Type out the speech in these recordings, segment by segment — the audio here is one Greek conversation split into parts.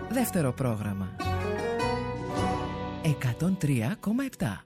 Δεύτερο πρόγραμμα 103,7.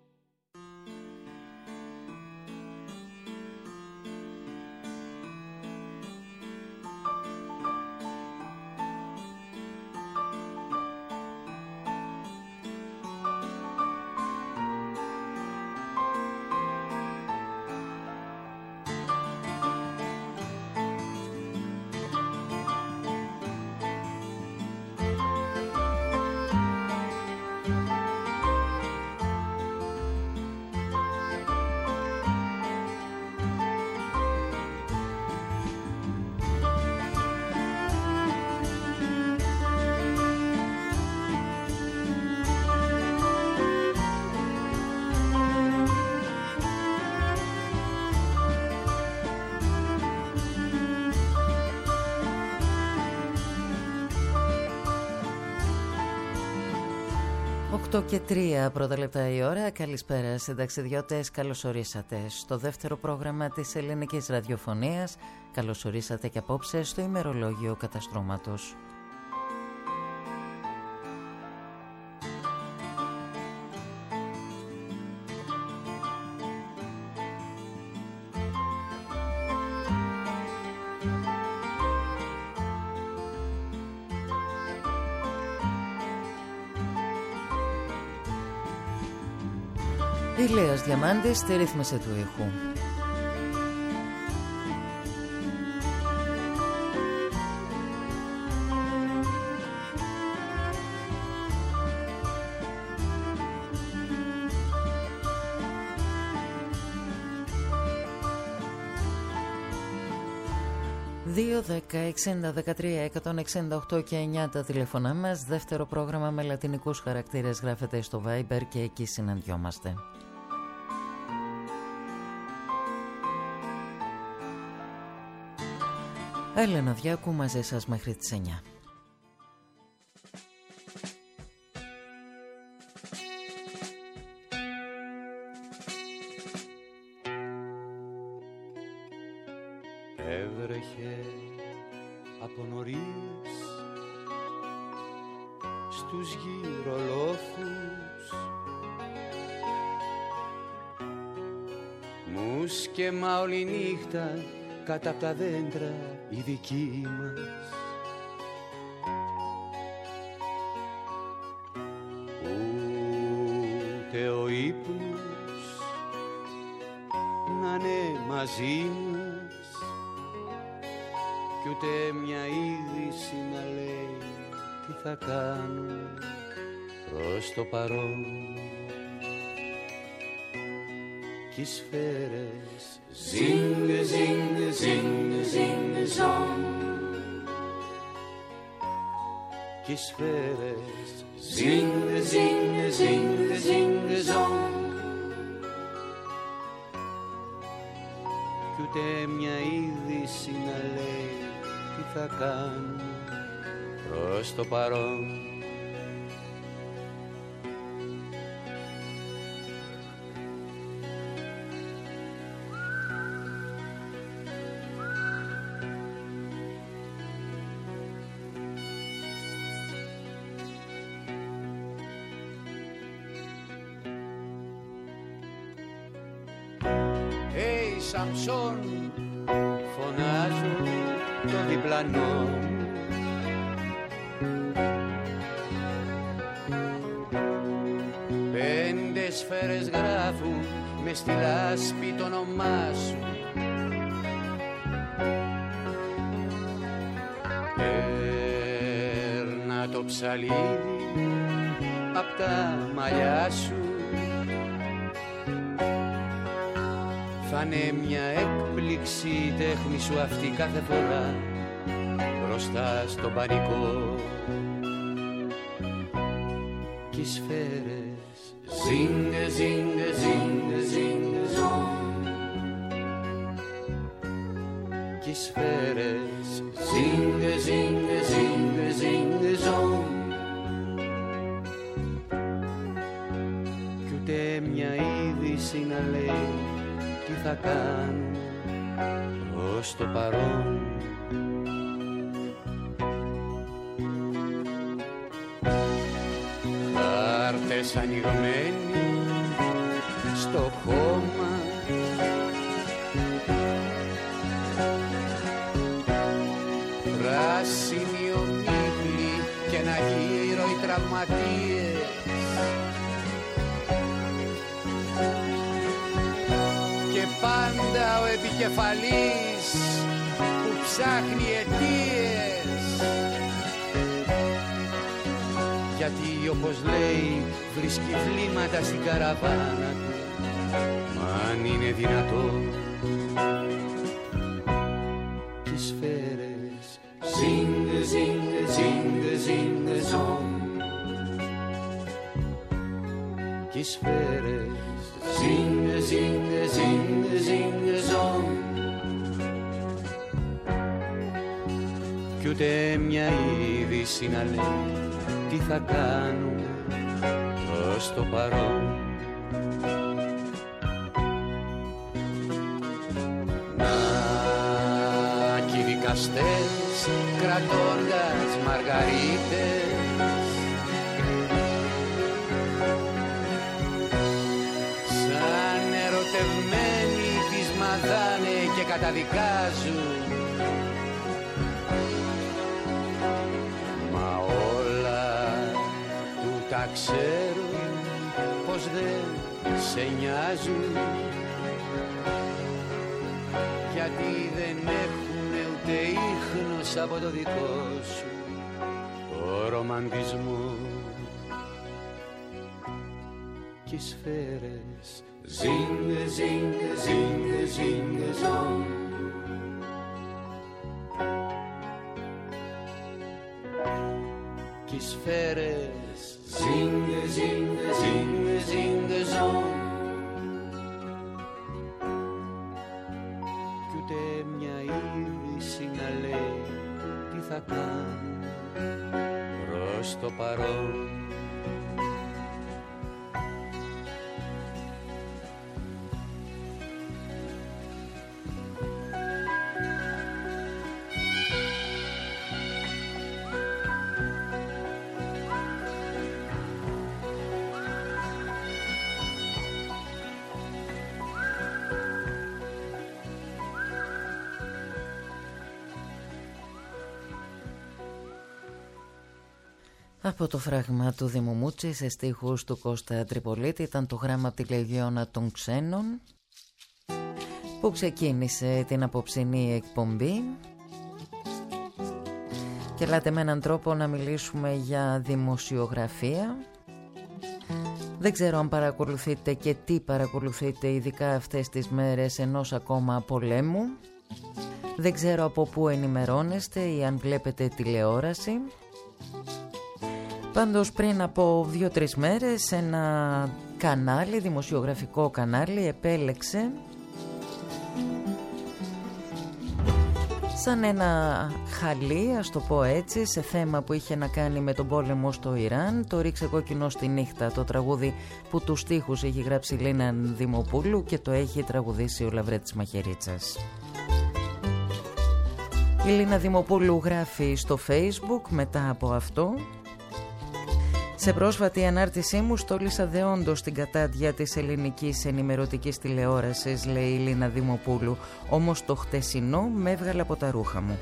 Και 3 πρώτα λεπτά η ώρα. Καλησπέρα συνταξιδιώτες, καλώς ορίσατε στο δεύτερο πρόγραμμα της ελληνικής ραδιοφωνίας. Καλώς ορίσατε και απόψε στο ημερολόγιο καταστρώματος. Ηλίας Διαμάντης στη ρύθμιση του ήχου. ...2, 10, 60, 13, 168 και 9 τα τηλεφωνά μας. Δεύτερο πρόγραμμα με λατινικούς χαρακτήρες γράφεται στο Viber και εκεί συναντιόμαστε. Έλενα Διάκου μαζί σας μέχρι τις 9. Έβρεχε από νωρίς στους γυρολόφους, μου σκέμα όλη νύχτα κάτω απ' τα δέντρα η δική μας. Ούτε ο ύπνος να είναι μαζί μας κι ούτε μια είδηση να λέει τι θα κάνουμε προς το παρόν. Κι οι σφαίρες zing, zing, zing, zing, zong. Κι οι σφαίρες zing, zing, zing, zing, zong. Κι ούτε μια είδηση να λέει τι θα κάνουμε προς το παρόν. Σαμψόν, φωνάζω τον διπλανό, πέντε σφαίρες γράφουν μες στη λάσπη το όνομά σου. Παίρνα το ψαλίδι απ' τα μαλλιά σου, θα είναι μια έκπληξη η τέχνη σου αυτή κάθε φορά μπροστά στον πανικό. Κι οι σφαίρες zing, zing, zing, zing, zong. Κι οι σφαίρες zing, zing, zing, zing, zong. Κι ούτε μια είδηση να λέει τι θα κάνουμε ως το παρόν. πόρτες ανοιγμένοι στο χώμα. Πράσινοι ομίλοι και ένα γύρο οι τραυματίες. Και πάντα ο επικεφαλής που ψάχνει αιτίες. Γιατί όπως λέει βρίσκει βλήματα στην καραβάνα του. Μα αν είναι δυνατό τις σφαίρες ζίνγκε, ζίνγκε, ζίνγκε, ζίνγκε, ζόμ. Κι οι σφαίρες ζίνγκε, ζίνγκε, ζίνγκε, ζίνγκε, ζόμ. Κι ούτε μια είδηση να λέει τι θα κάνουν προς το παρόν. Να κι οι δικαστές κρατώντας μαργαρίτες, σαν ερωτευμένοι τις μαδάνε και καταδικάζουν. Τα ξέρουν πως δεν σε νοιάζουν, γιατί δεν έχουνε ούτε ίχνος από το δικό σου το ρομαντισμό. Κι οι σφαίρες ζίνγκε, ζίνγκε, ζίνγκε, ζίνγκε, ζόμ. Κι οι σφαίρες ζίνγκε, ζίνγκε, ζίνγκε, ζίνγκε, ζόμ. Κι ούτε μια είδηση να λέει τι θα κάνει προς το παρόν. Από το φράγμα του Δήμου Μούτσι σε στίχους του Κώστα Τριπολίτη ήταν το γράμμα από τη Λεγιώνα των Ξένων που ξεκίνησε την απόψινή εκπομπή. Και ελάτε με έναν τρόπο να μιλήσουμε για δημοσιογραφία. Δεν ξέρω αν παρακολουθείτε και τι παρακολουθείτε ειδικά αυτές τις μέρες ενός ακόμα πολέμου. Δεν ξέρω από πού ενημερώνεστε ή αν βλέπετε τηλεόραση. Πάντως πριν από 2-3 μέρες ένα κανάλι, δημοσιογραφικό κανάλι, επέλεξε σαν ένα χαλί, ας το πω έτσι, σε θέμα που είχε να κάνει με τον πόλεμο στο Ιράν, το «Ρίξε κόκκινο στη νύχτα», το τραγούδι που τους στίχους έχει γράψει η Λίνα Δημοπούλου και το έχει τραγουδήσει ο Λαβρέτης Μαχαιρίτσας. Η Λίνα Δημοπούλου γράφει στο Facebook μετά από αυτό: «Σε πρόσφατη ανάρτησή μου στόλισα δεόντως την κατάντια της ελληνικής ενημερωτικής τηλεόρασης», λέει η Λίνα Δημοπούλου, «όμως το χτεσινό με έβγαλε από τα ρούχα μου.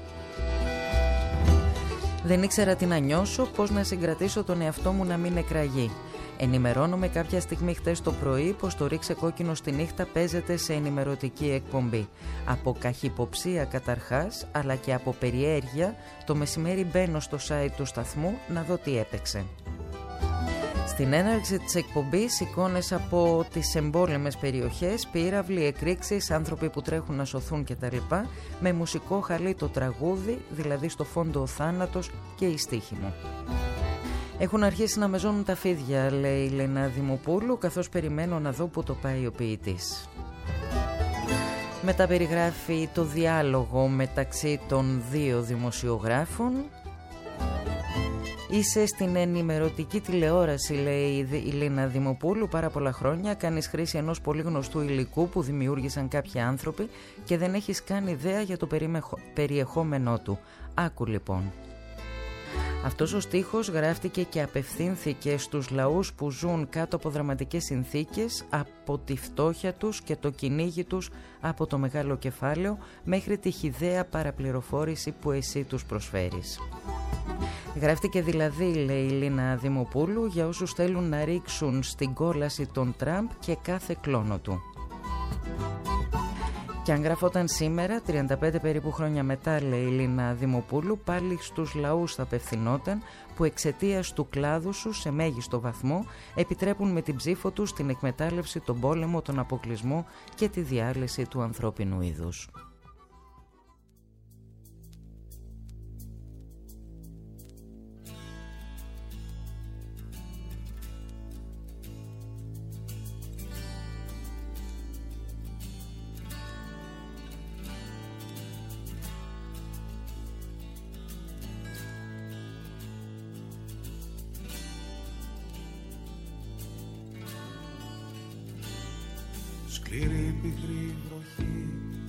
Δεν ήξερα τι να νιώσω, πώς να συγκρατήσω τον εαυτό μου να μην εκραγεί. Ενημερώνομαι κάποια στιγμή χτες το πρωί πως το «Ρίξε κόκκινο στη νύχτα» παίζεται σε ενημερωτική εκπομπή. Από καχυποψία καταρχάς, αλλά και από περιέργεια, το μεσημέρι μπαίνω στο site του σταθμού να δω τι έπαιξε. Στην έναρξη της εκπομπής εικόνες από τις εμπόλεμες περιοχές, πύραυλοι, εκρήξεις, άνθρωποι που τρέχουν να σωθούν κτλ. Με μουσικό χαλί το τραγούδι, δηλαδή στο φόντο ο θάνατος και η στίχη μου. Έχουν αρχίσει να με ζώνουν τα φίδια, λέει η Λίνα Δημοπούλου, καθώς περιμένω να δω που το πάει ο ποιητής. Μετά περιγράφει το διάλογο μεταξύ των δύο δημοσιογράφων. «Είσαι στην ενημερωτική τηλεόραση», λέει η Λίνα Δημοπούλου, «πάρα πολλά χρόνια. Κάνεις χρήση ενός πολύ γνωστού υλικού που δημιούργησαν κάποιοι άνθρωποι και δεν έχεις καν ιδέα για το περιεχόμενό του. Άκου λοιπόν. Αυτός ο στίχος γράφτηκε και απευθύνθηκε στους λαούς που ζουν κάτω από δραματικές συνθήκες, από τη φτώχεια τους και το κυνήγι τους από το μεγάλο κεφάλαιο μέχρι τη χυδαία παραπληροφόρηση που εσύ τους προσφέρεις. Γράφτηκε δηλαδή, λέει η Λίνα Δημοπούλου, για όσους θέλουν να ρίξουν στην κόλαση τον Τραμπ και κάθε κλόνο του. Και αν γραφόταν σήμερα, 35 περίπου χρόνια μετά, λέει η Λίνα Δημοπούλου, πάλι στους λαούς θα απευθυνόταν που εξαιτίας του κλάδου σου σε μέγιστο βαθμό επιτρέπουν με την ψήφο τους την εκμετάλλευση, τον πόλεμο, τον αποκλεισμό και τη διάλυση του ανθρώπινου είδους. Σκληρή πικρή βροχή,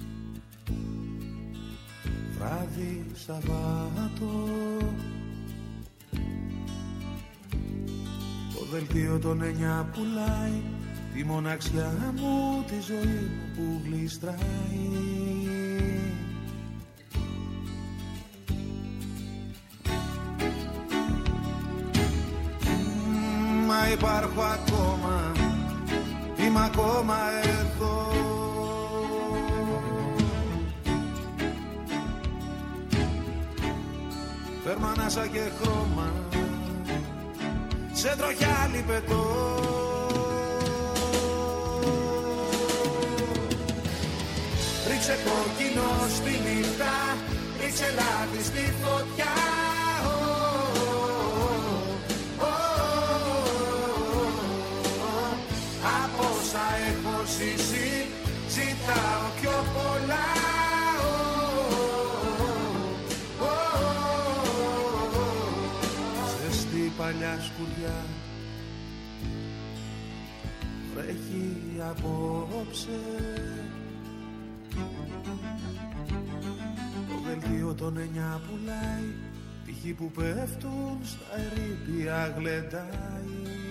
βράδυ Σαββάτο, το δελτίο των 9 πουλάει τη μοναξιά μου, τη ζωή μου που γλιστράει. Μα υπάρχω ακόμα, είμαι ακόμα εδώ. Παίρνω ανάσα και χρώμα, σε τροχιά λιπετό. Ρίξε κόκκινο στη νύχτα, ρίξε λάδι στη φωτιά. Ζήσει, ζητάω πιο πολλά. Ζεστή παλιά σκουριά, βρέχει απόψε. Το δελτίο των 9 πουλάει, τυχή που πέφτουν στα ερείπια γλεντάει.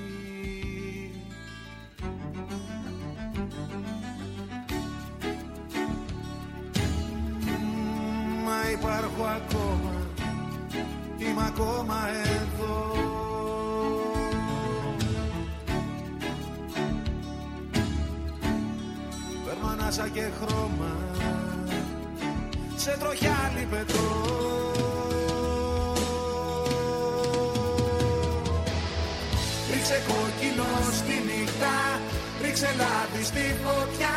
Υπάρχω ακόμα, είμαι ακόμα εδώ. Παίρνω ανάσα και χρώμα, σε τροχιά λιπετό. Ρίξε κόκκινο στη νύχτα, ρίξε λάδι στη φωτιά.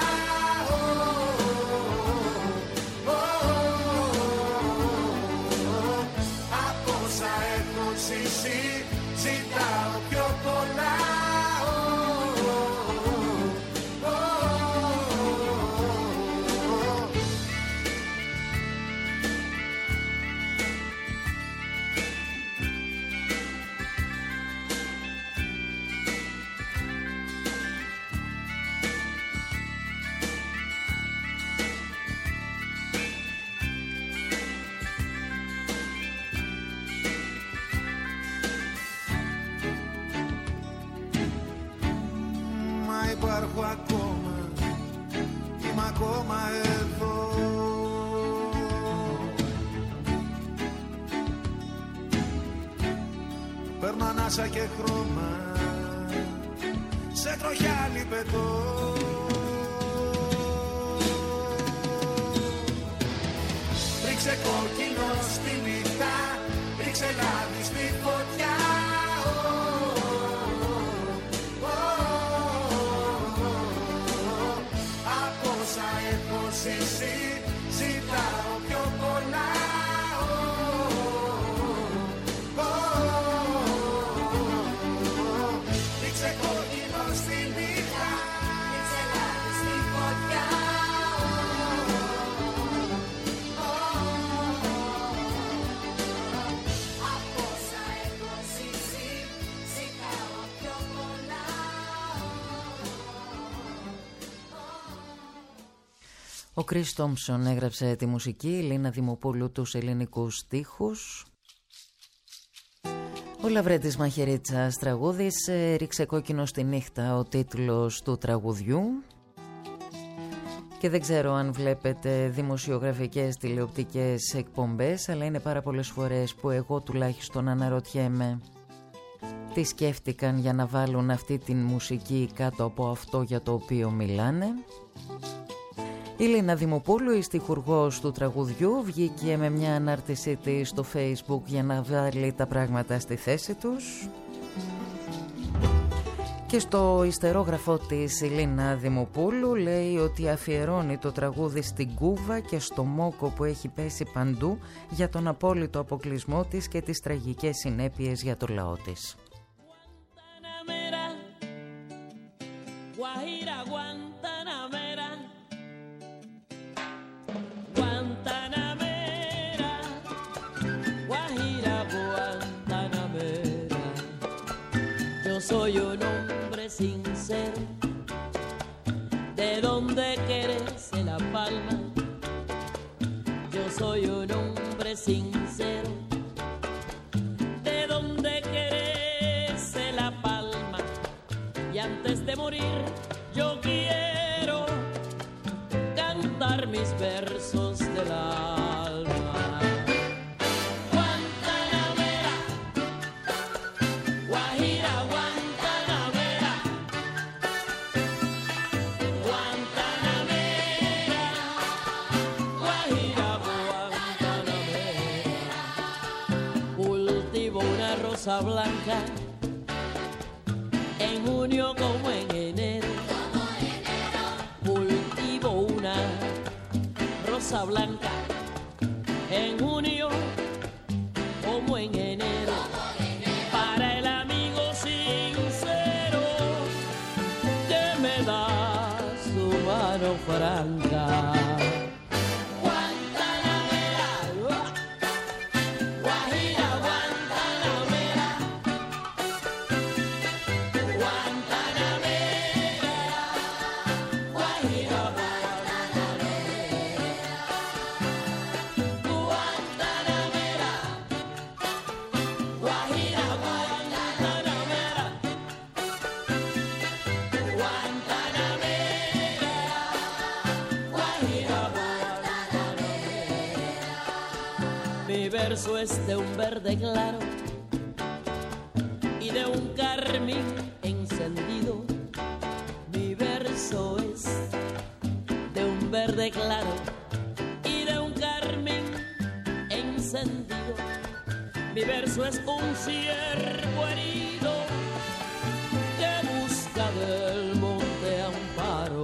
Ζητάω πιο πολλά. Υπάρχω ακόμα, είμαι ακόμα εδώ. Παίρνω ανάσα και χρώμα, σε τροχιά λιπετό. Ρίξε κόκκινο στη νύχτα, ρίξε λάδι στη φωτιά. Ζήσει, ζητάω πιο πολλά. Ρίξε κόκκινο στη νύχτα, ρίξε λάδι στη φωτιά. Από όσα έχω ζήσει, ζητάω πιο πολλά. Ο Κρίς Τόμψον έγραψε τη μουσική, η Λίνα Δημοπούλου τους ελληνικούς στίχους. Ο Λαβρέντης Μαχαιρίτσας τραγούδης, «Ρίξε κόκκινο στη νύχτα», ο τίτλος του τραγουδιού. Και δεν ξέρω αν βλέπετε δημοσιογραφικές τηλεοπτικές εκπομπές, αλλά είναι πάρα πολλές φορές που εγώ τουλάχιστον αναρωτιέμαι τι σκέφτηκαν για να βάλουν αυτή την μουσική κάτω από αυτό για το οποίο μιλάνε. Η Λίνα Δημοπούλου, η στιχουργός του τραγουδιού, βγήκε με μια ανάρτησή της στο Facebook για να βάλει τα πράγματα στη θέση τους. Και στο ιστερόγραφό της η Λίνα Δημοπούλου λέει ότι αφιερώνει το τραγούδι στην Κούβα και στο μόκο που έχει πέσει παντού για τον απόλυτο αποκλεισμό της και τις τραγικές συνέπειες για το λαό της. Soy un hombre sincero, de donde crece la palma. Yo soy un hombre sincero, de donde crece la palma. Y antes de morir yo quiero cantar mis versos del alma. Blanca en junio como en enero, cultivo una rosa blanca en junio como en enero, para el amigo sincero que me da su mano franca. Verso es de un verde claro y de un carmín encendido. Mi verso es de un verde claro y de un carmín encendido. Mi verso es un ciervo herido que busca del monte amparo.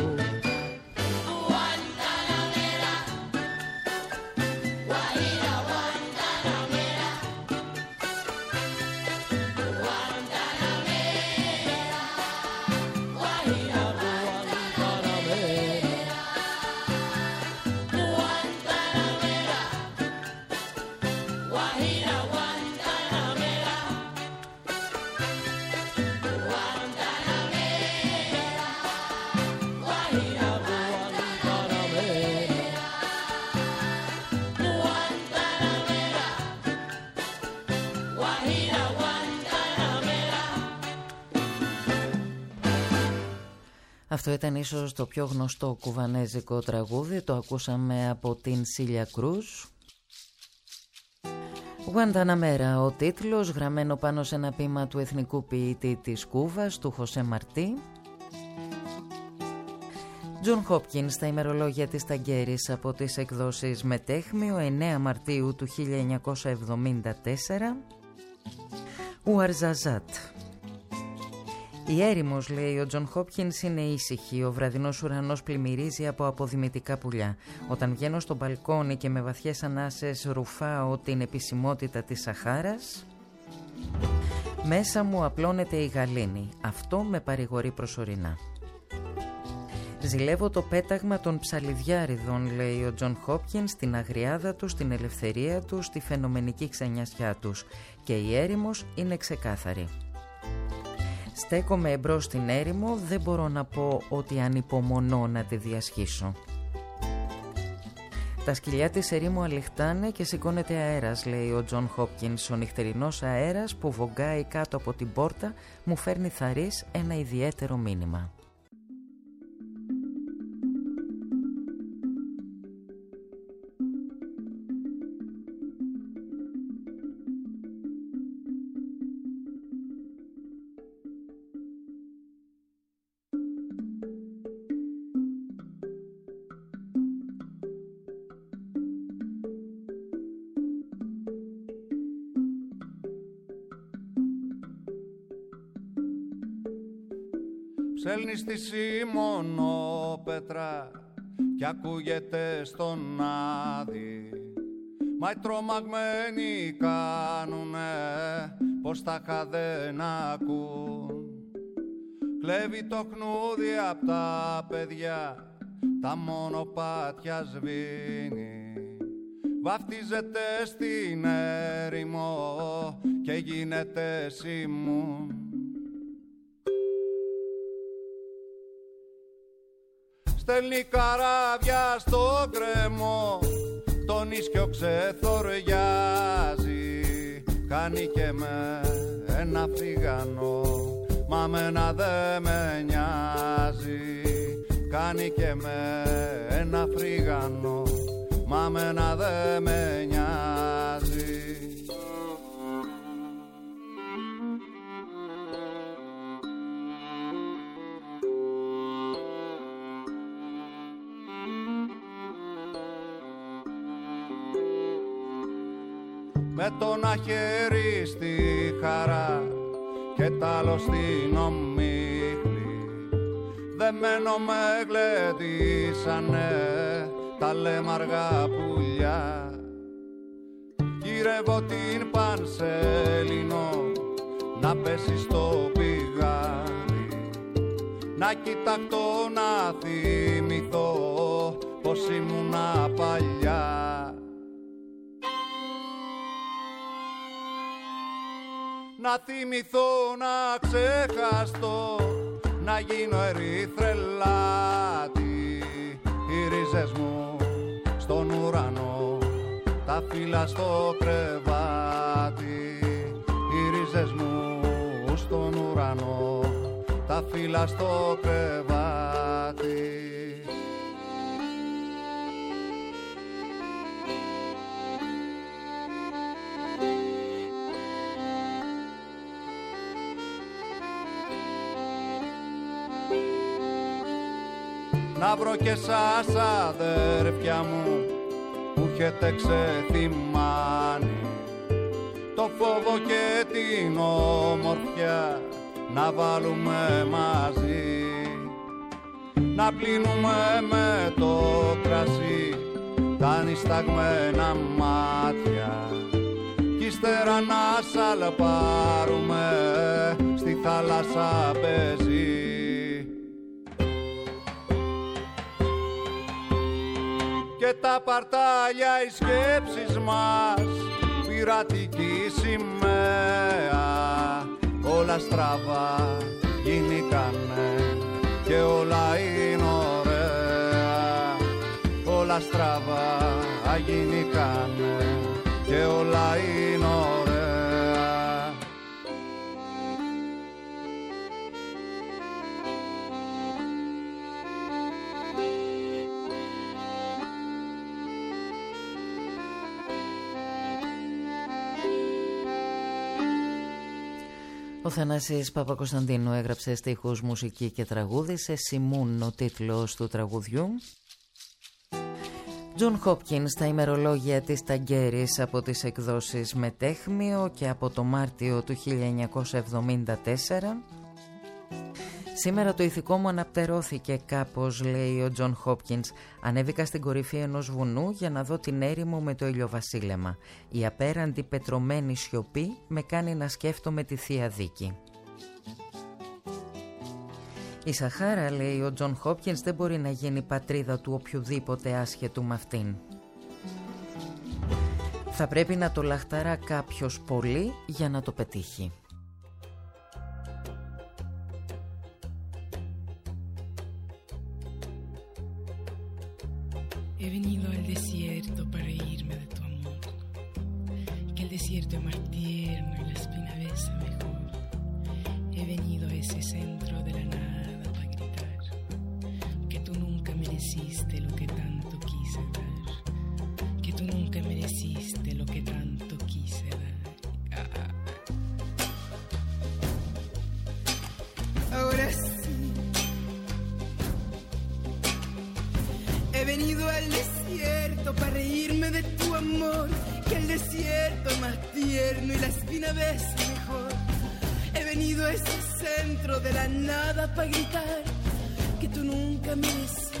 Αυτό ήταν ίσως το πιο γνωστό κουβανέζικο τραγούδι, το ακούσαμε από την Σίλια Κρούζ. Γουανταναμέρα ο τίτλος, γραμμένο πάνω σε ένα ποίημα του εθνικού ποιητή της Κούβας, του Χωσέ Μαρτί. Τζον Χόπκινς, στα ημερολόγια της Ταγκέρης, από τις εκδόσεις Μετέχμιο, 9 Μαρτίου του 1974. Ουαρζαζάτ. Η έρημος, λέει ο Τζον Χόπκινς, είναι ήσυχη. Ο βραδινός ουρανός πλημμυρίζει από αποδημητικά πουλιά. Όταν βγαίνω στο μπαλκόνι και με βαθιές ανάσες ρουφάω την επισημότητα της Σαχάρας, μέσα μου απλώνεται η γαλήνη. Αυτό με παρηγορεί προσωρινά. Ζηλεύω το πέταγμα των ψαλιδιάριδων, λέει ο Τζον Χόπκινς, στην αγριάδα τους, στην ελευθερία τους, στη φαινομενική ξενιασιά τους. Και η έρημος είναι ξεκάθαρη. Στέκομαι εμπρός στην έρημο, δεν μπορώ να πω ότι ανυπομονώ να τη διασχίσω. Τα σκυλιά της ερήμου αληχτάνε και σηκώνεται αέρας, λέει ο Τζον Χόπκινς. Ο νυχτερινός αέρας που βογκάει κάτω από την πόρτα μου φέρνει θαρρής ένα ιδιαίτερο μήνυμα. Ψέλνει στη Σιμονόπετρα κι ακούγεται στον άδει. Μα οι τρομαγμένοι κάνουνε πως τα είχα δεν ακούν. Κλέβει το χνούδι απ' τα παιδιά, τα μονοπάτια σβήνει. Βαφτίζεται στην έρημο και γίνεται σιμούν. Στέλνει καράβια στο κρεμό, τον ίσκιο ξεθοριάζει. Κάνει και με ένα φρυγανό, μα μένα δε με νοιάζει. Κάνει και με ένα φρυγανό, μα μένα δε με νοιάζει. Με το ένα χέρι στη χαρά και τ' άλλο στην ομίχλη, δεμένο με γλεντήσανε τα λέμαργα πουλιά. Γυρεύω την Πανσέλινο να πέσει στο πηγάδι, να κοιταχτώ να θυμηθώ πως ήμουνα παλιά. Να θυμηθώ να ξεχαστώ, να γίνω ερυθρελάτη. Οι ρίζες μου στον ουρανό, τα φύλλα στο κρεβάτι. Οι ρίζες μου στον ουρανό, τα φύλλα στο κρεβάτι. Να βρω και σας αδέρφια μου που έχετε ξεθυμάνει το φόβο και την όμορφια να βάλουμε μαζί. Να πλύνουμε με το κρασί τα νησταγμένα μάτια κι ύστερα να σαλπάρουμε στη θάλασσα πεζή. Και τα παρτάλια οι σκέψεις μας, πειρατική σημαία. Όλα στραβά γίνηκανε και όλα είναι ωραία. Όλα στραβά γίνηκανε και όλα είναι ωραία. Ο Θανάσης Παπακοσταντίνου έγραψε στίχους, μουσική και τραγούδι. Σε Σιμούν ο τίτλος του τραγουδιού. Τζον Χόπκινς στα ημερολόγια της Ταγκέρης από τις εκδόσεις Μετέχμιο και από το Μάρτιο του 1974. Σήμερα το ηθικό μου αναπτερώθηκε κάπως, λέει ο Τζον Χόπκινς. Ανέβηκα στην κορυφή ενός βουνού για να δω την έρημο με το ηλιοβασίλεμα. Η απέραντη πετρωμένη σιωπή με κάνει να σκέφτομαι τη Θεία Δίκη. Η Σαχάρα, λέει ο Τζον Χόπκινς, δεν μπορεί να γίνει πατρίδα του οποιοδήποτε άσχετου με αυτήν. Θα πρέπει να το λαχταρά κάποιος πολύ για να το πετύχει. He venido el desierto desierto es más tierno y la espina besa mejor. He venido a ese centro de la nada para gritar que tú nunca mereciste lo que tanto quise dar, que tú nunca mereciste lo que tanto quise dar. Ahora sí, he venido al desierto para reírme de tu amor, que el desierto es más tierno y la espina besa mejor. He venido a ese centro de la nada para gritar que tú nunca mereciste.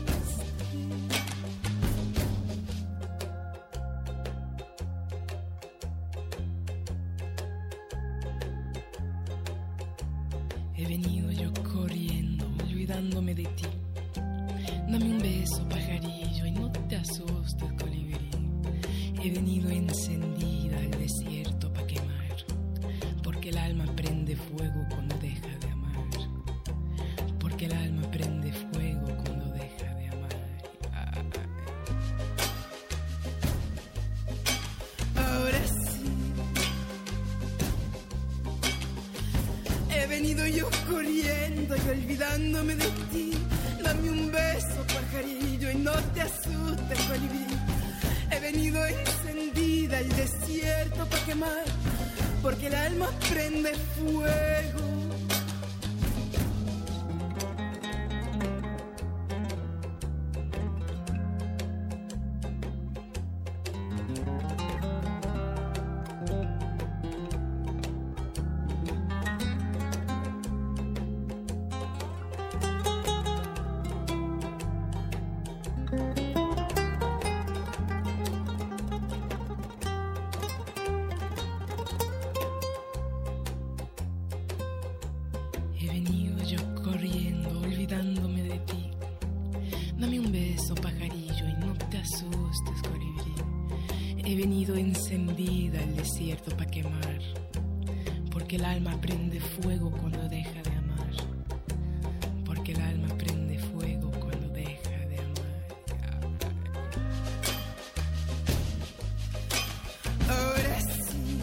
He venido yo corriendo, olvidándome de ti. Dame un beso, pajarillo, y no te asustes, colibrí. He venido encendida al desierto pa' quemar, porque el alma prende fuego cuando deja de amar, porque el alma prende fuego cuando deja de amar. Ahora sí, he venido yo corriendo y olvidándome de ti. Dame un beso, pajarillo, y no te asustes, colibrí. He venido encendida al desierto para quemar, porque el alma prende fuego. He venido yo corriendo, olvidándome de ti. Dame un beso, pajarillo, y no te asustes, colibrí. He venido encendida al desierto para quemar, porque el alma prende fuego cuando deja de amar, porque el alma prende fuego cuando deja de amar. Ahora sí,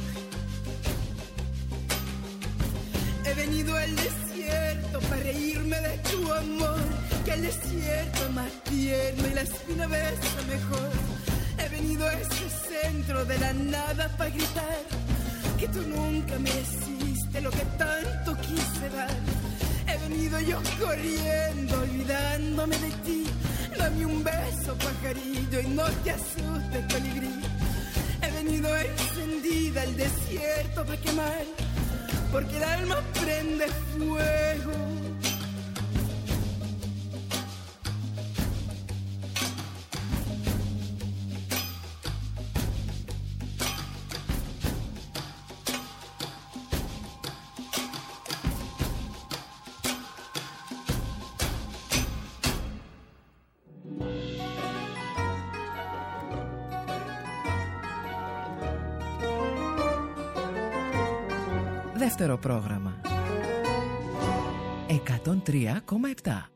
he venido al desierto para reírme de tu amor, que el desierto es más tierno y la espina besa mejor. He venido a ese centro de la nada para gritar que tú nunca mereciste lo que tanto quise dar. He venido yo corriendo, olvidándome de ti. Dame un beso, pajarillo, y no te asustes, colibrí. He venido encendida al desierto para quemar, porque el alma prende fuego. Δεύτερο πρόγραμμα. 103,7.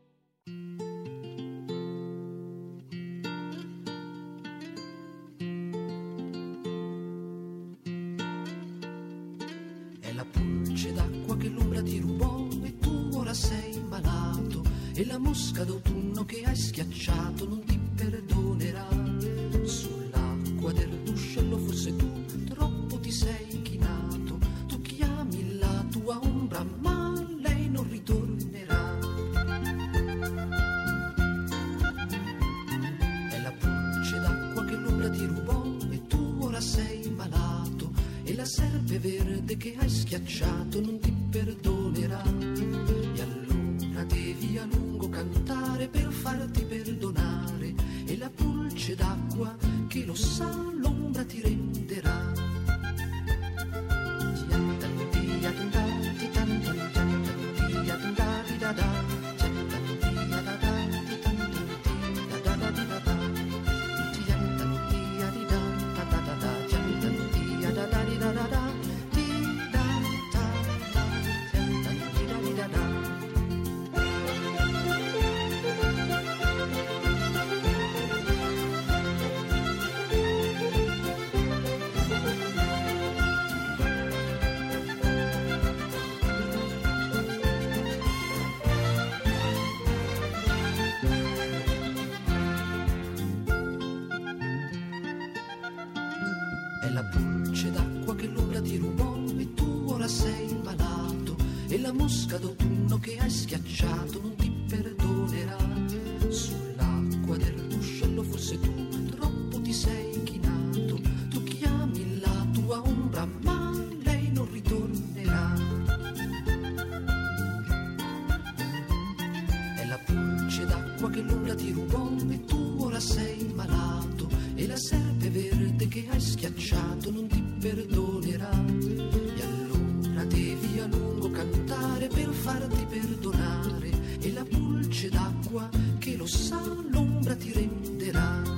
È la pulce d'acqua che l'ombra ti rubò e tu ora sei malato, e la mosca d'autunno che hai schiacciato non ti perdonerà. Sull'acqua del ruscello forse tu troppo ti sei inchinato, tu chiami la tua ombra ma lei non ritornerà. È la pulce d'acqua che l'ombra ti rubò e tu ora sei malato, e la serpe verde che hai schiacciato non ti perdonerà. E allora devi a lungo cantare per farti perdonare, e la pulce d'acqua che lo sa l'ombra ti renderà. pulce d'acqua che l'ombra ti rubò e tu ora sei malato e la mosca d'autunno che hai schiacciato non ti perdonerà. Sull'acqua del ruscello forse tu troppo ti sei chinato, tu chiami la tua ombra ma lei non ritornerà. È la pulce d'acqua che l'ombra ti rubò e tu ora sei malato e la serpe verde che hai schiacciato non ti perdonerà. E allora devi a lungo cantare per farti perdonare e la pulce d'acqua che lo sa l'ombra ti renderà.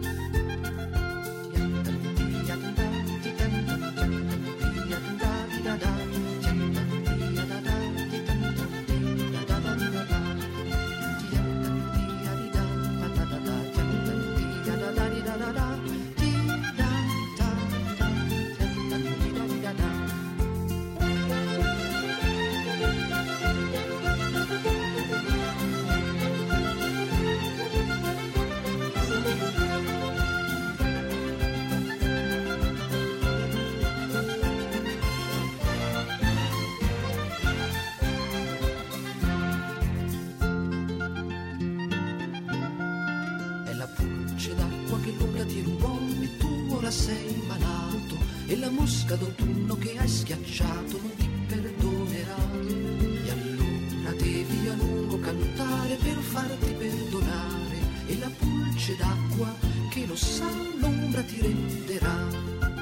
Sei malato e la mosca d'autunno che hai schiacciato non ti perdonerà. E allora devi a lungo cantare per farti perdonare e la pulce d'acqua che lo sa l'ombra ti renderà.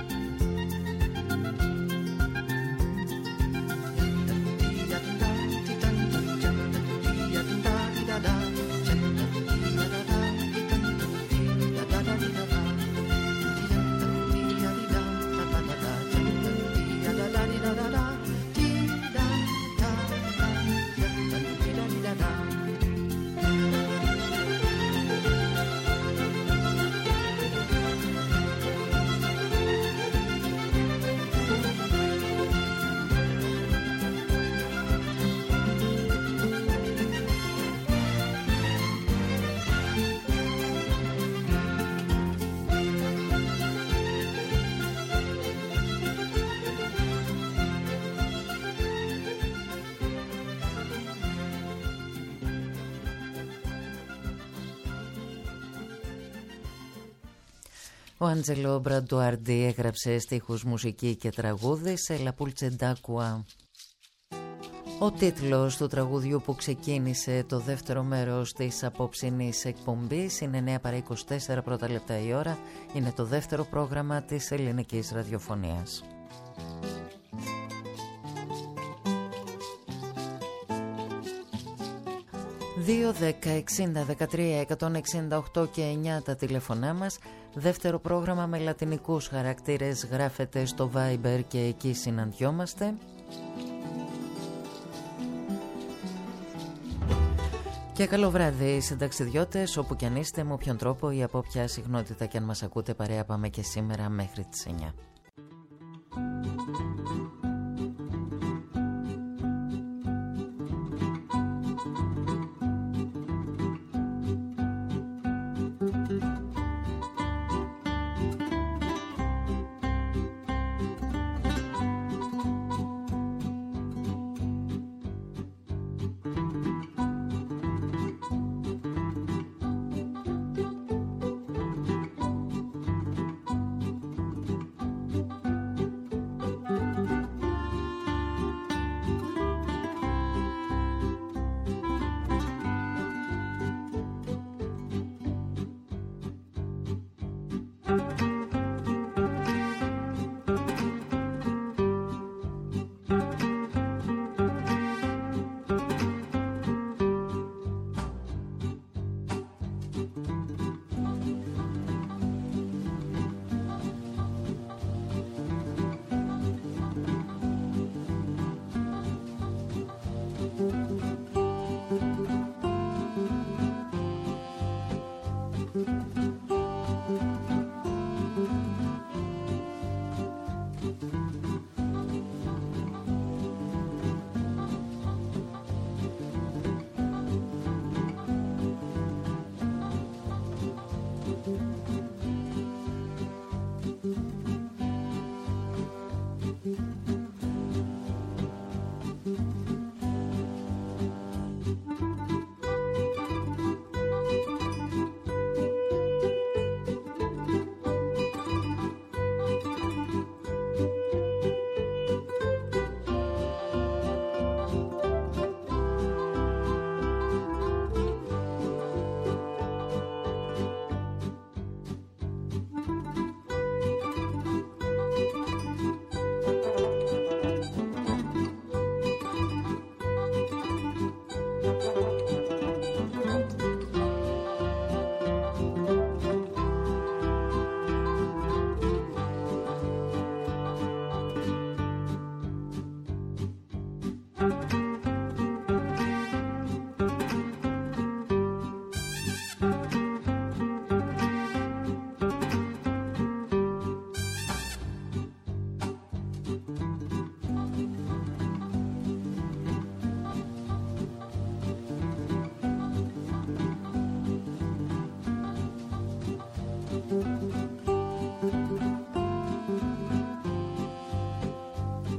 Ο Άντζελο Μπραντουάρντι έγραψε στίχους, μουσική και τραγούδι σε La Pulce d'Acqua. Ο τίτλος του τραγουδιού που ξεκίνησε το δεύτερο μέρος της απόψινής εκπομπής είναι 9 παρά 24 πρώτα λεπτά η ώρα. Είναι το δεύτερο πρόγραμμα της ελληνικής ραδιοφωνίας. 2-10-60-13-168 και 9 τα τηλεφωνά μας. Δεύτερο πρόγραμμα με λατινικούς χαρακτήρες γράφεται στο Viber και εκεί συναντιόμαστε. Και καλό βράδυ συνταξιδιώτες, όπου κι αν είστε, με όποιον τρόπο ή από ποια συχνότητα κι αν μας ακούτε, παρέα πάμε και σήμερα μέχρι τις 9.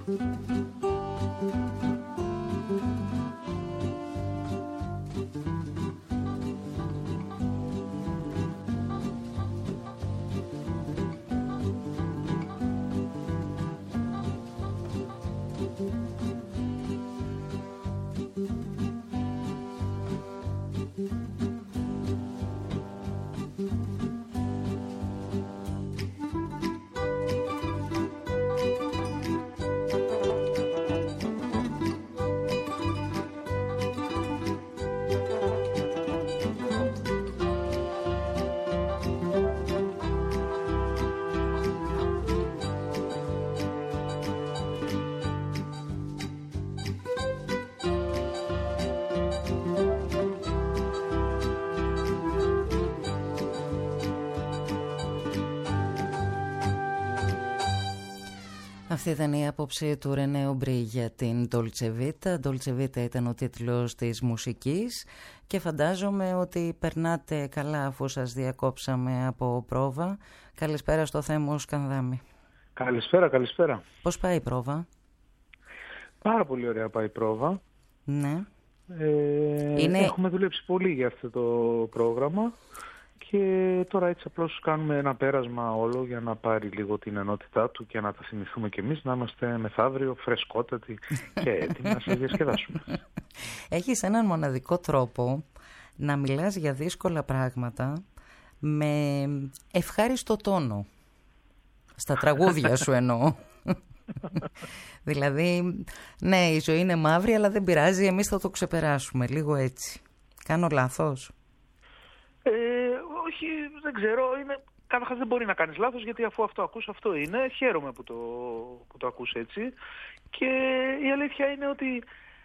Αυτή ήταν η άποψη του Ρενέ Ομπρί για την Dolce Vita. Dolce Vita ήταν ο τίτλος της μουσικής και φαντάζομαι ότι περνάτε καλά αφού σας διακόψαμε από πρόβα. Καλησπέρα στο Θέμο Σκανδάμη. Καλησπέρα. Πώς πάει η πρόβα? Πάρα πολύ ωραία πάει η πρόβα. Ναι. Έχουμε δουλέψει πολύ για αυτό το πρόγραμμα και τώρα έτσι απλώς κάνουμε ένα πέρασμα όλο για να πάρει λίγο την ενότητά του και να τα θυμηθούμε κι εμείς, να είμαστε μεθαύριο φρεσκότατοι και έτοιμοι να σας διασκεδάσουμε. Έχεις έναν μοναδικό τρόπο να μιλάς για δύσκολα πράγματα με ευχάριστο τόνο. Στα τραγούδια σου εννοώ. Δηλαδή, ναι, η ζωή είναι μαύρη, αλλά δεν πειράζει, εμείς θα το ξεπεράσουμε. Λίγο έτσι. Κάνω λάθος? Όχι, δεν ξέρω. Καταρχάς δεν μπορεί να κάνεις λάθος, γιατί αφού αυτό ακούς, αυτό είναι. Χαίρομαι που το ακούς έτσι. Και η αλήθεια είναι ότι,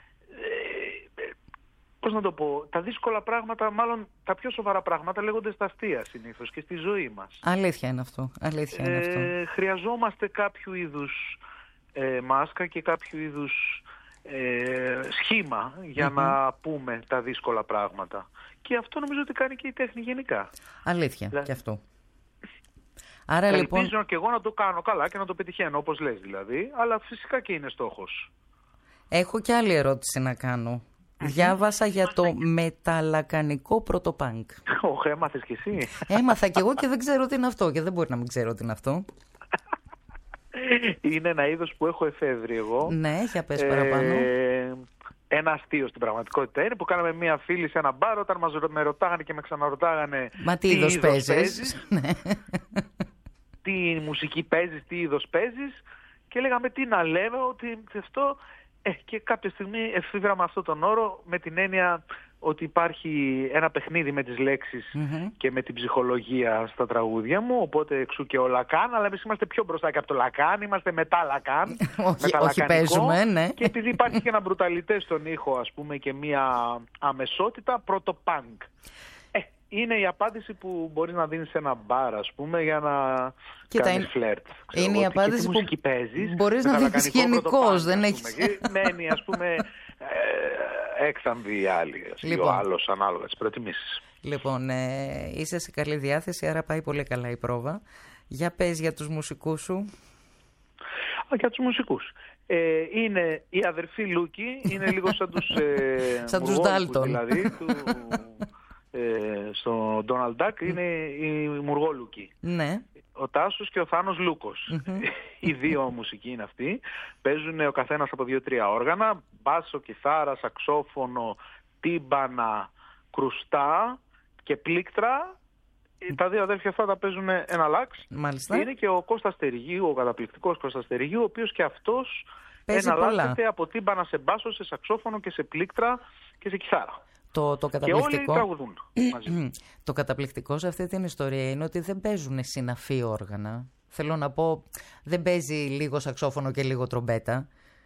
πώς να το πω, τα δύσκολα πράγματα, μάλλον τα πιο σοβαρά πράγματα λέγονται στα αστεία συνήθως και στη ζωή μας. Αλήθεια είναι αυτό. Χρειαζόμαστε κάποιο είδους μάσκα και κάποιο είδους σχήμα για να πούμε τα δύσκολα πράγματα. Και αυτό νομίζω ότι κάνει και η τέχνη γενικά. Αλήθεια, δηλαδή, και αυτό. Άρα, ελπίζω λοιπόν, και εγώ να το κάνω καλά και να το πετυχαίνω, όπως λες δηλαδή, αλλά φυσικά και είναι στόχος. Έχω και άλλη ερώτηση να κάνω. Διάβασα για το μεταλλακανικό πρωτοπάνκ. Έμαθες κι εσύ? Έμαθα κι εγώ και δεν ξέρω τι είναι αυτό, και δεν μπορεί να μην ξέρω τι είναι αυτό. Είναι ένα είδος που έχω εφεύρει εγώ. Ναι, για πες παραπάνω. Ένα αστείο στην πραγματικότητα είναι που κάναμε μία φίλη σε ένα μπαρ, όταν με ρωτάγανε και με ξαναρωτάγανε μα τι είδος παίζεις. Τι μουσική παίζεις, τι είδος παίζεις, και λέγαμε τι να λέμε, ότι αυτό. Και κάποια στιγμή εφήβραμε αυτόν τον όρο με την έννοια ότι υπάρχει ένα παιχνίδι με τις λέξεις και με την ψυχολογία στα τραγούδια μου, οπότε εξού και ο Λακάν, αλλά εμείς είμαστε πιο μπροστά και από το Λακάν, είμαστε μετά Λακάν. Όχι παίζουμε, ναι. Και επειδή υπάρχει και ένα μπρουταλιτέ στον ήχο, ας πούμε, και μια αμεσότητα, πρωτοπάνκ. Είναι η απάντηση που μπορείς να δίνεις σε ένα μπαρ, ας πούμε, για να κάνεις φλερτ. Είναι η απάντηση που μπορείς να δίνεις γενικώς, δεν έχεις. Μένει, ας πούμε, έκθαμβη η άλλη, λοιπόν, ο άλλος ανάλογα τις προτιμήσεις. Λοιπόν, είσαι σε καλή διάθεση, άρα πάει πολύ καλά η πρόβα. Για πες για τους μουσικούς σου. Για τους μουσικούς. Είναι η αδερφή Λούκη, είναι λίγο σαν τους σαν τους Ντάλτον. Δηλαδή, στο Donald Duck είναι η Μουργόλουκη. Ναι. Ο Τάσος και ο Θάνος Λούκος. Οι δύο μουσικοί είναι αυτοί. Παίζουν ο καθένας από 2-3 όργανα. Μπάσο, κιθάρα, σαξόφωνο, τύμπανα, κρουστά και πλήκτρα. Τα δύο αδέρφια αυτά τα παίζουν ένα λάξ. Μάλιστα. Είναι και ο Κώστας Τεριγίου, ο καταπληκτικός Κώστας Τεριγίου, ο οποίος και αυτός εναλλάσσεται από τύμπανα σε μπάσο, σε σαξόφωνο και σε πλήκτρα και σε κιθάρα. Το και όλοι τραγουδούν μαζί. Το καταπληκτικό σε αυτή την ιστορία είναι ότι δεν παίζουν συναφή όργανα. Θέλω να πω, δεν παίζει λίγο σαξόφωνο και λίγο τρομπέτα.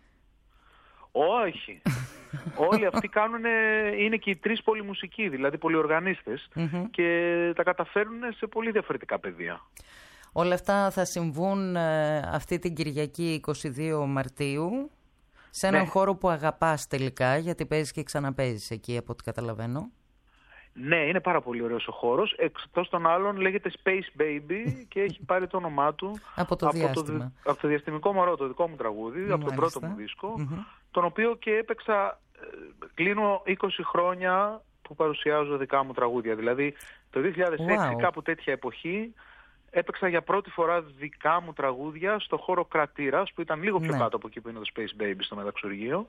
Όχι. Όλοι αυτοί είναι και οι τρεις πολυμουσικοί, δηλαδή πολυοργανίστες, και τα καταφέρουν σε πολύ διαφορετικά πεδία. Όλα αυτά θα συμβούν αυτή την Κυριακή 22 Μαρτίου. Σε έναν χώρο που αγαπάς τελικά, γιατί παίζεις και ξαναπαίζεις εκεί από ό,τι καταλαβαίνω. Ναι, είναι πάρα πολύ ωραίος ο χώρος. Εκτός των άλλων λέγεται Space Baby και έχει πάρει το όνομά του από το διαστημικό μωρό, το δικό μου τραγούδι, από τον πρώτο μου δίσκο, τον οποίο και έπαιξα, κλείνω 20 χρόνια που παρουσιάζω δικά μου τραγούδια. Δηλαδή το 2006, κάπου τέτοια εποχή, έπαιξα για πρώτη φορά δικά μου τραγούδια στο χώρο Κρατήρας, που ήταν λίγο πιο κάτω από εκεί που είναι το Space Baby, στο Μεταξουργείο.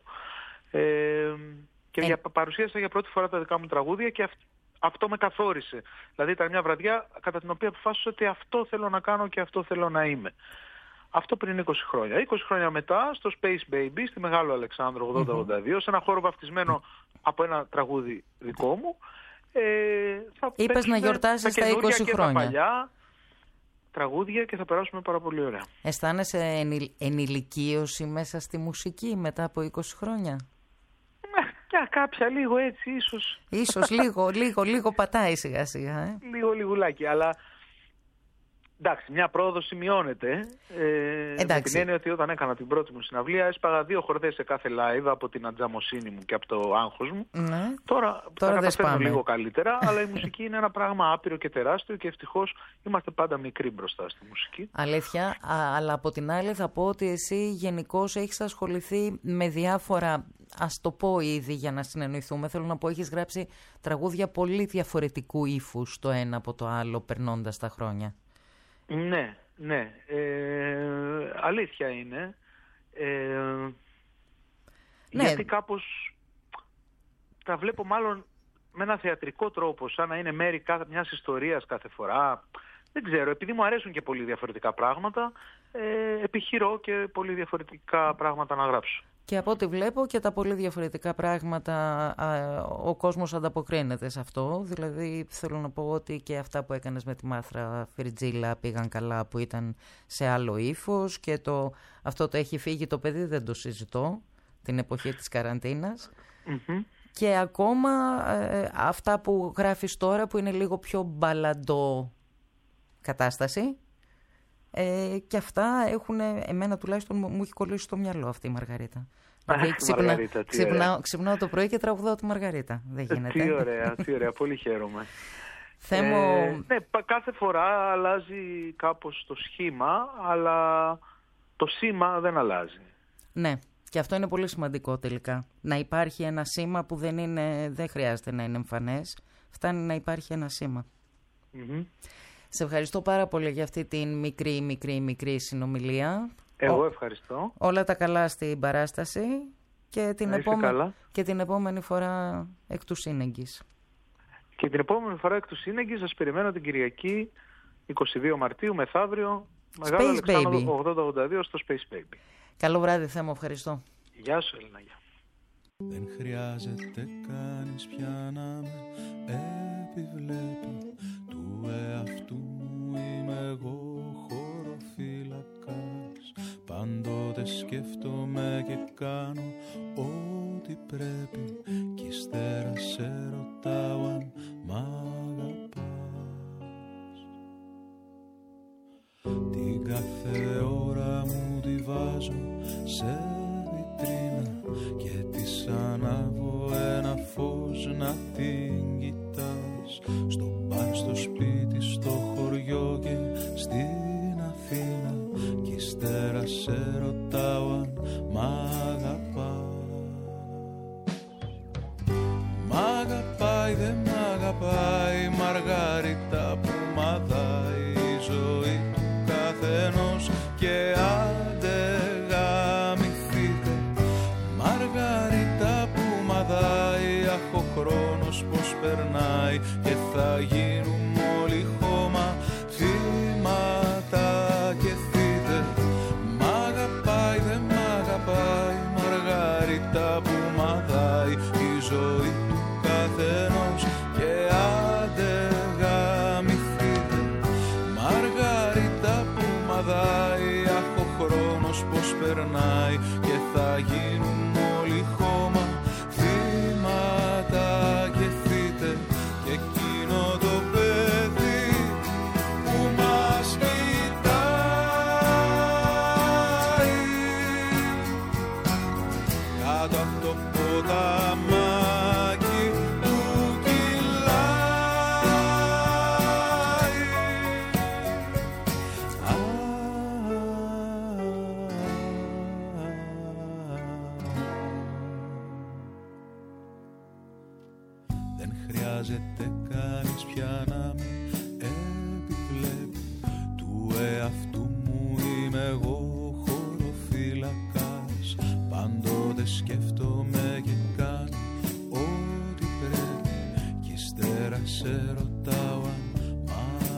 Και παρουσίασα για πρώτη φορά τα δικά μου τραγούδια και αυτό με καθόρισε. Δηλαδή ήταν μια βραδιά κατά την οποία αποφάσισα ότι αυτό θέλω να κάνω και αυτό θέλω να είμαι. Αυτό πριν 20 χρόνια. 20 χρόνια μετά στο Space Baby, στη Μεγάλο Αλεξάνδρο 80-82, σε ένα χώρο βαφτισμένο από ένα τραγούδι δικό μου. Είπες να γιορτάσεις τα 20 χρόνια. Και τα παλιά τραγούδια και θα περάσουμε πάρα πολύ ωραία. Αισθάνεσαι ενηλικίωση μέσα στη μουσική μετά από 20 χρόνια? Για κάποια λίγο έτσι, ίσως. Ίσως λίγο πατάει σιγά σιγά. Λίγο λιγουλάκι, αλλά εντάξει, μια πρόοδο σημειώνεται. Με την έννοια ότι όταν έκανα την πρώτη μου συναυλία έσπαγα 2 χορδές σε κάθε live από την ατζαμοσύνη μου και από το άγχος μου. Ναι. Τώρα τα καταφέρνω λίγο καλύτερα, αλλά η μουσική είναι ένα πράγμα άπειρο και τεράστιο και ευτυχώς είμαστε πάντα μικροί μπροστά στη μουσική. Αλήθεια, αλλά από την άλλη θα πω ότι εσύ γενικώς έχεις ασχοληθεί με διάφορα, ας το πω ήδη για να συνεννοηθούμε, θέλω να πω, έχεις γράψει τραγούδια πολύ διαφορετικού ύφους το ένα από το άλλο περνώντας τα χρόνια. Ναι. Αλήθεια είναι. Γιατί κάπως τα βλέπω μάλλον με ένα θεατρικό τρόπο, σαν να είναι μέρη μιας ιστορίας κάθε φορά. Δεν ξέρω, επειδή μου αρέσουν και πολύ διαφορετικά πράγματα, επιχειρώ και πολύ διαφορετικά πράγματα να γράψω. Και από ό,τι βλέπω και τα πολύ διαφορετικά πράγματα ο κόσμος ανταποκρίνεται σε αυτό. Δηλαδή θέλω να πω ότι και αυτά που έκανες με τη Μάρθα Φιρτζίλα πήγαν καλά, που ήταν σε άλλο ύφος, και αυτό το έχει φύγει το παιδί, δεν το συζητώ, την εποχή της καραντίνας. Και ακόμα αυτά που γράφεις τώρα που είναι λίγο πιο μπαλαντό κατάσταση. Και αυτά έχουν, εμένα τουλάχιστον μου έχει κολλήσει στο μυαλό αυτή η Μαργαρίτα. Ξυπνάω το πρωί και τραγουδάω τη Μαργαρίτα. Δεν γίνεται. Τι ωραία, πολύ χαίρομαι. Ναι, κάθε φορά αλλάζει κάπως το σχήμα, αλλά το σήμα δεν αλλάζει. Ναι, και αυτό είναι πολύ σημαντικό τελικά. Να υπάρχει ένα σήμα που δεν χρειάζεται να είναι εμφανές. Φτάνει να υπάρχει ένα σήμα. Σε ευχαριστώ πάρα πολύ για αυτή την μικρή συνομιλία. Εγώ ευχαριστώ. Όλα τα καλά στην παράσταση και την επόμενη φορά εκ του σύνεγγυς. Και την επόμενη φορά εκ του σύνεγγυς σας περιμένω την Κυριακή 22 Μαρτίου μεθαύριο, Μεγάλο Αλεξάνδρο 80-82 στο Space Baby. Καλό βράδυ, Θέμο, ευχαριστώ. Γεια σου, Έλληνα. Δεν χρειάζεται κανείς πια να με επιβλέπει, του εαυτού μου είμαι εγώ χωροφύλακας. Πάντοτε σκέφτομαι και κάνω ό,τι πρέπει, κι ύστερα σε ρωτάω αν μ' αγαπάς. Την κάθε ώρα μου τη βάζω σε βιτρίνα και της ανάβω ένα φως να την κοιτάς. Στο μπαρ, στο σπίτι, στο χωριό και στην Αθήνα, κι ύστερα σε ρωτάω αν μ' αγαπάς. Μ' αγαπάει, δεν μ' αγαπάει, Μαργαρίτα που μαθάει η ζωή του καθενός, και άντε γαμηθείτε. Μαργαρίτα που μαθάει, αχ ο χρόνος πως περνάει, και θα γίνουμε όλοι χώμα, θύματα και θύτε. Μ' αγαπάει, δεν μ' αγαπάει, Μαργαρίτα που μαθάει η ζωή του καθενός, και άντε γαμηθείτε. Μαργαρίτα που μαθάει, αχ ο χρόνος πως περνάει, και θα γίνουμε όλοι χώμα, θύματα και θύτε. Και εκείνο το παιδί που μας κοιτάει κάτω από το ποταμάκι του κυλάει. χρειάζεται κανείς πια να με επιβλέπει. Του εαυτού μου είμαι εγώ χωροφύλακας. Πάντοτε σκέφτομαι και κάνω ό,τι πρέπει. Κι ύστερα σε ρωτάω αν μ'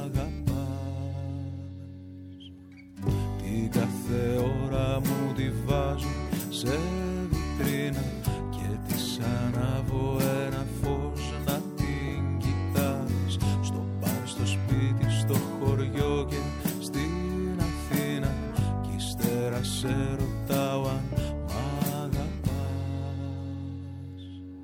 αγαπάς. Την κάθε ώρα μου τη βάζω σε βιτρίνα και της ανάβω ένα φως να την κοιτάς. Στο μπαρ, στο σπίτι, στο χωριό και στην Αθήνα. Κι ύστερα σε ρωτάω αν μ' αγαπάς.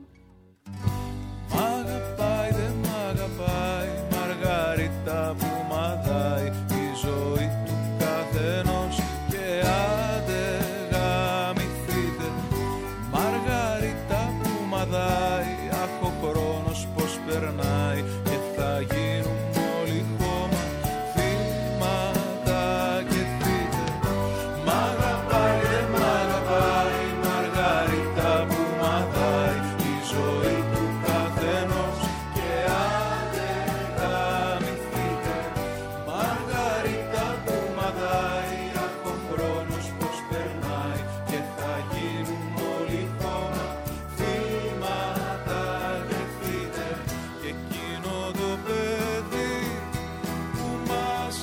Μ' αγαπάει, δεν μ' αγαπάει, Μαργαρίτα που μαδάει η ζωή του καθενός και άντε γαμηθείτε. Μαργαρίτα που μαδάει, αχ ο χρόνος πως περνάει και θα γίνουμε όλοι χώμα, θύματα και θύτε. Μ' αγαπάει, δεν μ' αγαπάει, Μαργαρίτα που μαδάει η ζωή του καθενός και άντε γαμηθείτε. Μαργαρίτα που μαδάει, αχ ο χρόνος πως περνάει και θα γίνουμε όλοι χώμα, θύματα και θύτε. Και εκείνο το παιδί που μας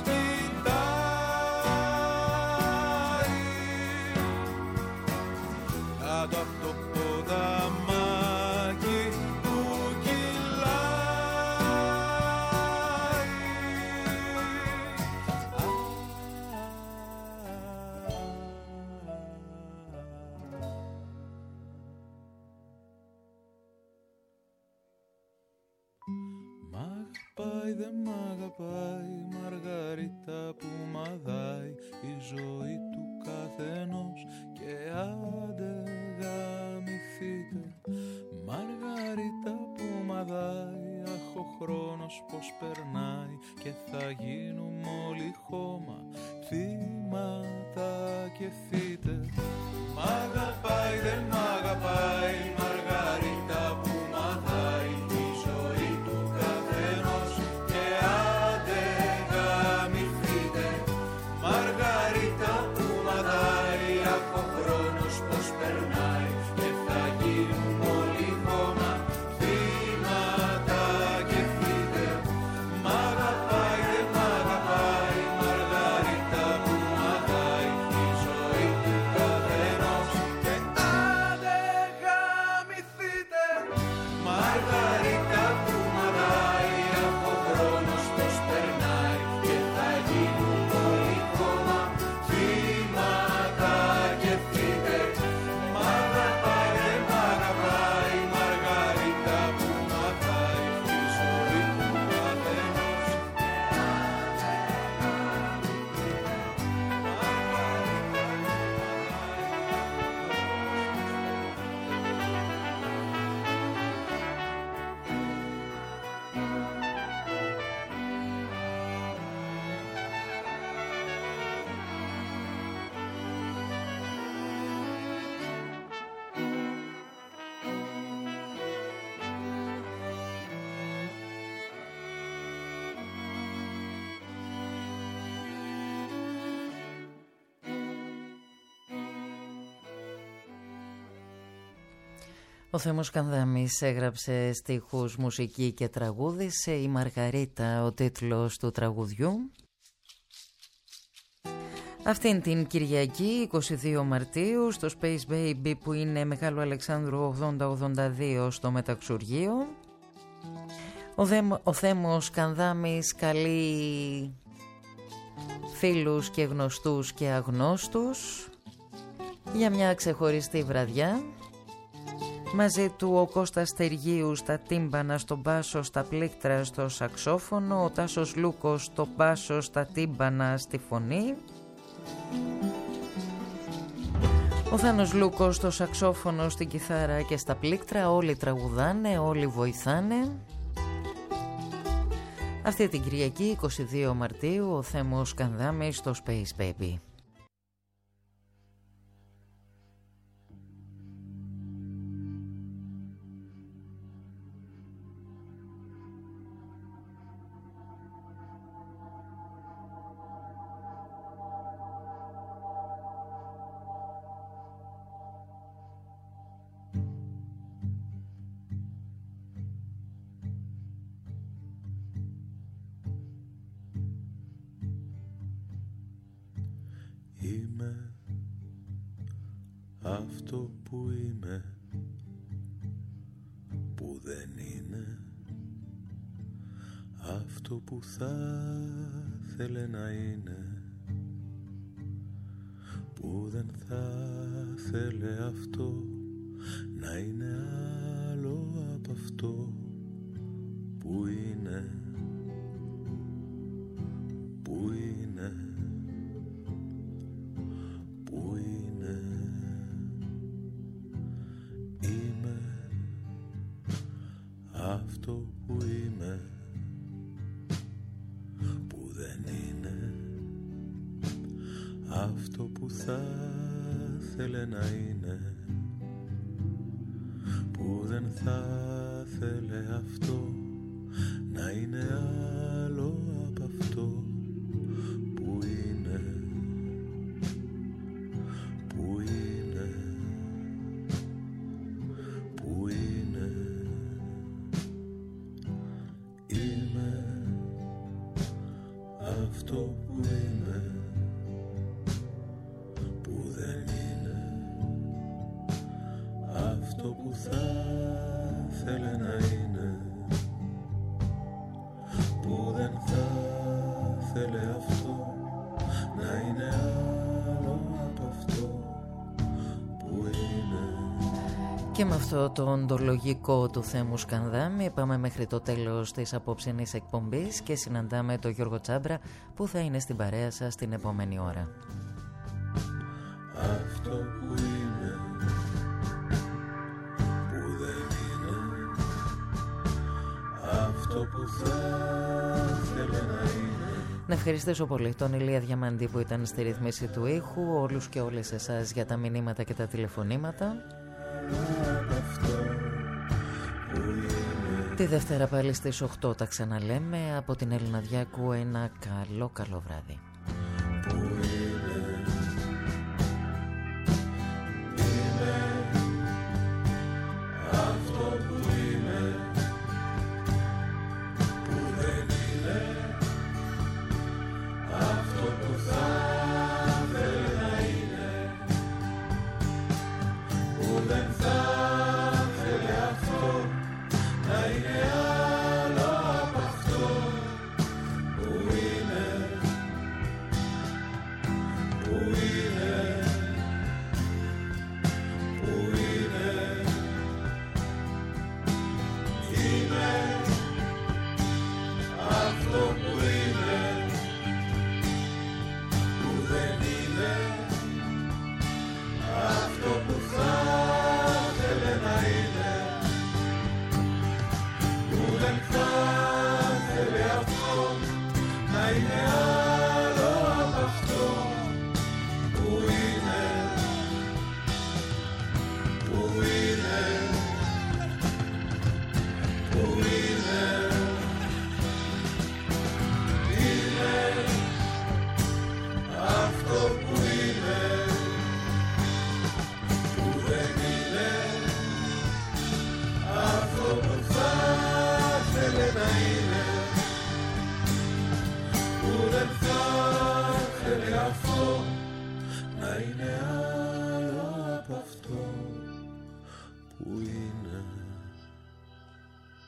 κοιτάει κάτω απ' το ποδαμάκι που κυλάει. Μ' αγαπάει, δεν μ' αγαπάει, Μαργαρίτα που μαδάει η ζωή του καθενός και άντε γαμηθείτε. Μαργαρίτα που μαδάει, αχ ο χρόνος πως περνάει και θα γίνουμε όλοι χώμα, θύματα και θύτε. Μ' αγαπάει, δεν μ' αγαπάει, Μαργαρίτα που μαδάει η ζωή του καθενός και άντε γαμηθείτε. Μαργαρίτα που μαδάει, αχ ο χρόνος πως περνάει και θα γίνουμε όλοι χώμα, θύματα και θύτε. Μ' αγαπάει, δεν μ' αγαπάει, Μαργαρίτα που μαδάει η ζωή του καθενός και άντε γαμηθείτε. Μαργαρίτα που μαδάει, αχ ο χρόνος πως περνάει και θα γίνουμε όλοι χώμα, θύματα και θύτε. Μ' αγαπάει, δεν μ' αγαπάει, Μαργαρίτα που μαδάει η ζωή του καθενός και άντε Ο Θέμος Κανδάμης έγραψε στίχους, μουσική και τραγούδισε. Η Μαργαρίτα ο τίτλος του τραγουδιού. Αυτήν την Κυριακή 22 Μαρτίου στο Space Baby που είναι Μεγάλου Αλεξάνδρου 80-82 στο Μεταξουργείο. Ο Θέμος Κανδάμης καλεί φίλους και γνωστούς και αγνώστους για μια ξεχωριστή βραδιά. Μαζί του ο Κώστας Στεργίου στα τύμπανα, στον μπάσο, στα πλήκτρα, στο σαξόφωνο, ο Τάσος Λούκος στο μπάσο, στα τύμπανα, στη φωνή, ο Θάνος Λούκος στο σαξόφωνο, στην κιθάρα και στα πλήκτρα. Όλοι τραγουδάνε, όλοι βοηθάνε. Αυτή την Κυριακή 22 Μαρτίου ο Θέμος Κανδάμης στο Space Baby. αυτό που είμαι, που δεν είναι αυτό που θα θέλε να είναι, που δεν θα θέλε αυτό να είναι άλλο από αυτό που είναι, που είναι, που είναι. Είμαι αυτό που είμαι, που δεν είναι αυτό που θα θέλε να είναι, που δεν θα θέλε αυτό να είναι άλλο από αυτό που είναι, που είναι, που είναι. Είμαι αυτό που είμαι, που δεν είναι αυτό που θα θέλε να είναι, που δεν θα θέλε αυτό να είναι άλλο από αυτό που είναι. Και με αυτό το οντολογικό του Θέμου Σκανδάμη πάμε μέχρι το τέλος της απόψινής εκπομπής και συναντάμε τον Γιώργο Τσάμπρα που θα είναι στην παρέα σας την επόμενη ώρα. Αυτό που είναι, που δεν είναι αυτό που θα θέλε να είναι. Να ευχαριστήσω πολύ τον Ηλία Διαμαντή που ήταν στη ρύθμιση του ήχου, όλους και όλες εσάς για τα μηνύματα και τα τηλεφωνήματα. Τη Δευτέρα πάλι στις 8 τα ξαναλέμε. Από την Έλληνα Διάκου ένα καλό βράδυ.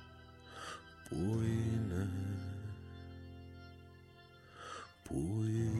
Που είναι, που είναι.